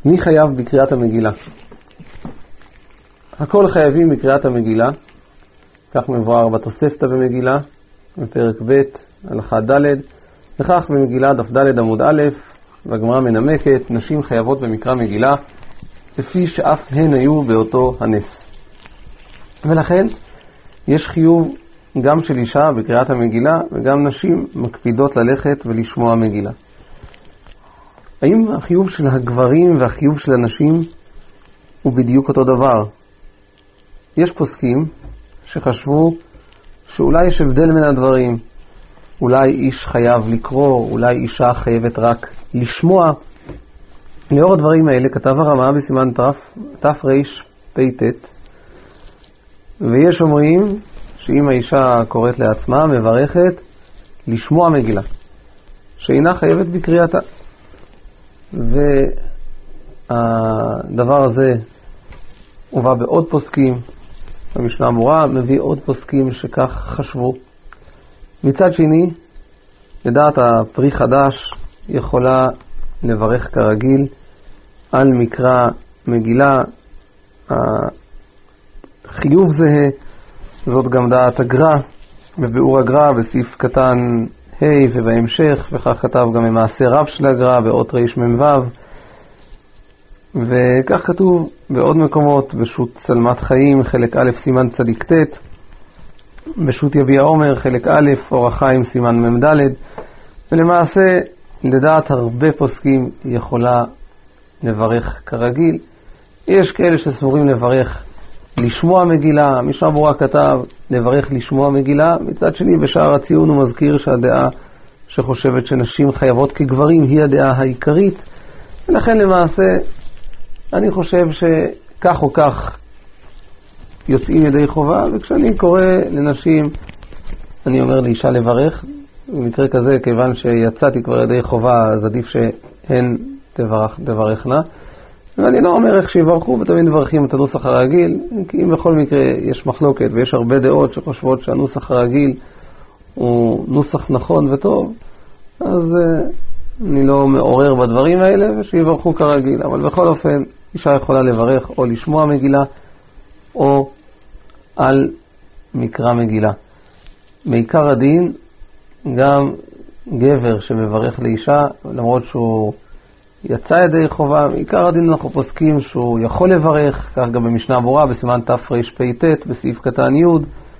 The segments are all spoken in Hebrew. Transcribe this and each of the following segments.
מי חייב בקריאת המגילה? הכל חייבים בקריאת המגילה, כך מבואר בתוספתא במגילה, בפרק ב' הלכה ד', וכך במגילה דף ד' עמוד א', והגמרא מנמקת, נשים חייבות במקרא מגילה, לפי שאף הן היו באותו הנס. ולכן יש חיוב גם של אישה בקריאת המגילה, וגם נשים מקפידות ללכת ולשמוע מגילה. האם החיוב של הגברים והחיוב של הנשים הוא בדיוק אותו דבר? יש פוסקים שחשבו שאולי יש הבדל מן הדברים. אולי איש חייב לקרוא, אולי אישה חייבת רק לשמוע. לאור הדברים האלה כתב הרמ"א בסימן תרפ"ט, ויש אומרים שאם האישה קוראת לעצמה, מברכת לשמוע מגילה, שאינה חייבת בקריאתה. והדבר הזה הובא בעוד פוסקים, המשנה ברורה מביא עוד פוסקים שכך חשבו. מצד שני, לדעת הפרי חדש יכולה לברך כרגיל על מקרא מגילה, חיוב זהה, זאת גם דעת הגר"א, בביאור הגר"א בסעיף קטן ה' ובהמשך, וכך כתב גם במעשה רב של הגר"א באות רמ"ו, וכך כתוב בעוד מקומות, בשו"ת צלמת חיים חלק א' סימן צדיק ט', בשו"ת יביע עומר חלק א' אור החיים סימן מ"ד, ולמעשה לדעת הרבה פוסקים יכולה לברך כרגיל. יש כאלה שסבורים לברך לשמוע מגילה, המשנה ברורה כתב לברך לשמוע מגילה. מצד שני בשער הציון הוא מזכיר שהדעה שחושבת שנשים חייבות כגברים היא הדעה העיקרית, ולכן למעשה אני חושב שכך או כך יוצאים ידי חובה, וכשאני קורא לנשים אני אומר לאישה לברך. במקרה כזה, כיוון שיצאתי כבר ידי חובה, אז עדיף שהן תברכנה, ואני לא אומר איך שיברכו, ותמיד מברכים את הנוסח הרגיל, כי אם בכל מקרה יש מחלוקת ויש הרבה דעות שחושבות שהנוסח הרגיל הוא נוסח נכון וטוב, אז אני לא מעורר בדברים האלה, ושיברכו כרגיל. אבל בכל אופן אישה יכולה לברך או לשמוע מגילה או על מקרא מגילה. בעיקר הדין גם גבר שמברך לאישה, למרות שהוא יצא ידי חובה, בעיקר הדין אנחנו פוסקים שהוא יכול לברך, כך גם במשנה ברורה בסימן תרפ"ט בסעיף קטן י',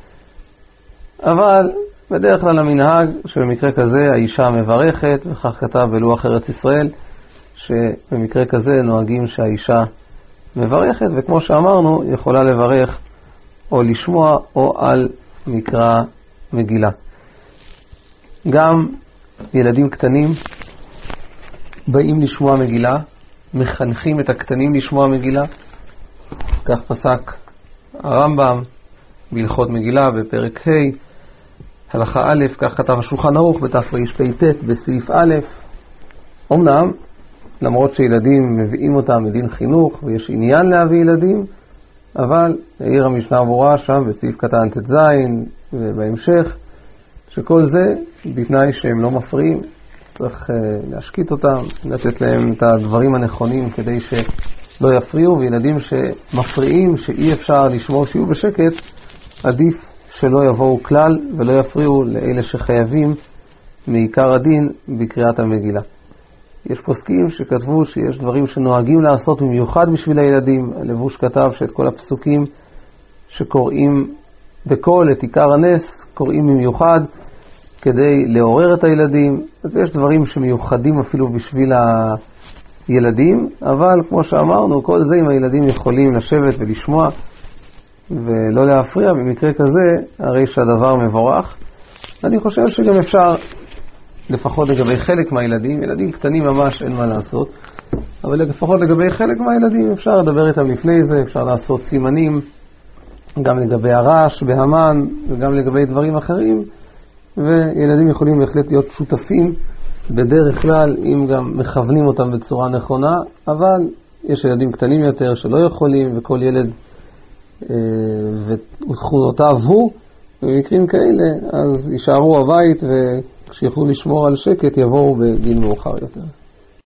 אבל בדרך כלל המנהג שבמקרה כזה האישה מברכת, וכך כתב בלוח ארץ ישראל, שבמקרה כזה נוהגים שהאישה מברכת, וכמו שאמרנו יכולה לברך או לשמוע או על מקרא מגילה. גם ילדים קטנים באים לשמוע מגילה, מחנכים את הקטנים לשמוע מגילה, כך פסק הרמב"ם בהלכות מגילה בפרק ה' הלכה א', כך כתב השולחן ערוך בתרפ"ט בסעיף א'. אמנם למרות שילדים מביאים אותם מדין חינוך ויש עניין להביא ילדים, אבל העיר המשנה ברורה שם בסעיף קטן ט"ז ובהמשך שכל זה בתנאי שהם לא מפריעים, צריך להשקיט אותם, לתת להם את הדברים הנכונים כדי שלא יפריעו, וילדים שמפריעים, שאי אפשר לשמור שיהיו בשקט, עדיף שלא יבואו כלל ולא יפריעו לאלה שחייבים מעיקר הדין בקריאת המגילה. יש פוסקים שכתבו שיש דברים שנוהגים לעשות במיוחד בשביל הילדים. הלבוש כתב שאת כל הפסוקים שקוראים בקול את עיקר הנס קוראים במיוחד כדי לעורר את הילדים. אז יש דברים שמיוחדים אפילו בשביל הילדים, אבל כמו שאמרנו, כל זה אם הילדים יכולים לשבת ולשמוע ולא להפריע, במקרה כזה הרי שהדבר מבורך. אני חושב שגם אפשר, לפחות לגבי חלק מהילדים, ילדים קטנים ממש אין מה לעשות, אבל לפחות לגבי חלק מהילדים אפשר לדבר איתם לפני זה, אפשר לעשות סימנים גם לגבי הרעש בהמן וגם לגבי דברים אחרים, וילדים יכולים בהחלט להיות שותפים בדרך כלל אם גם מכוונים אותם בצורה נכונה, אבל יש ילדים קטנים יותר שלא יכולים, וכל ילד ותכונותיו הוא, במקרים כאלה אז יישארו הבית, וכשיוכלו לשמור על שקט יבואו בגיל מאוחר יותר.